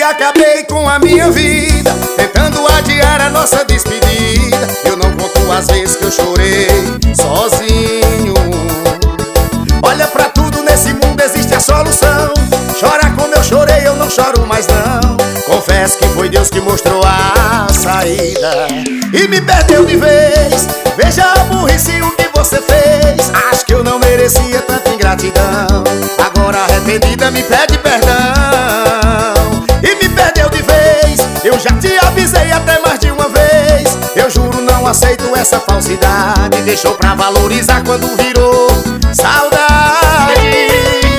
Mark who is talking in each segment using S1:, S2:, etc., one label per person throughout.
S1: acabei com a minha vida, tentando adiar a nossa despedida. Eu não conto as vezes que eu chorei sozinho. Olha, pra tudo nesse mundo existe a solução. Chorar como eu chorei, eu não choro mais não. Confesso que foi Deus que mostrou a saída e me perdeu de vez. Veja a burrice o que você fez. Acho que eu não merecia tanta ingratidão. Agora arrependida me pede perdão e me perdeu de vez. Eu já te avisei até mais de uma vez. Eu juro, não aceito essa falsidade. Deixou pra valorizar quando virou saudade.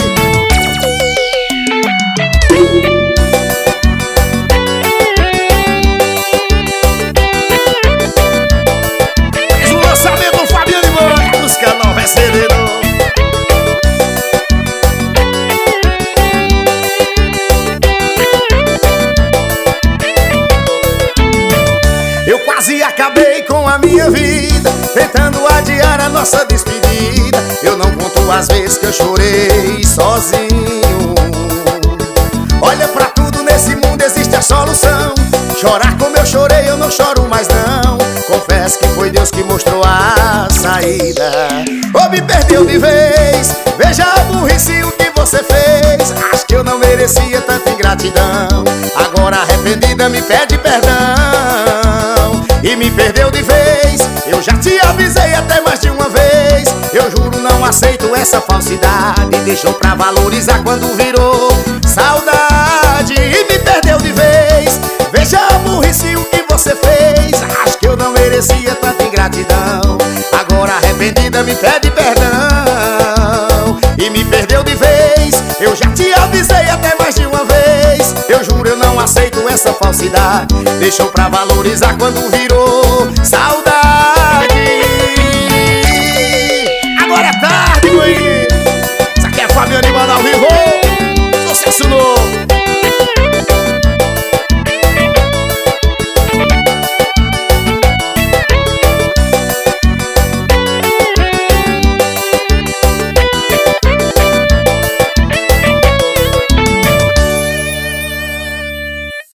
S1: Eu quase acabei com a minha vida, tentando adiar a nossa despedida. Eu não conto as vezes que eu chorei sozinho. Olha, pra tudo nesse mundo existe a solução. Chorar como eu chorei, eu não choro mais não. Confesso que foi Deus que mostrou a saída. Oh, me perdeu de vez. Veja a burrice o que você fez. Acho que eu não merecia tanta ingratidão. Agora arrependida me pede perdão e me perdeu de vez. Eu já te avisei até mais de uma vez. Eu juro, não aceito essa falsidade. Deixou pra valorizar quando virou saudade e me perdeu de vez. Veja a burrice o que você fez. Acho que eu não merecia tanta ingratidão. Agora arrependida me pede perdão e me perdeu de vez. Eu já te avisei até mais de uma vez. Eu juro, eu não aceito essa falsidade. Deixou pra valorizar quando virou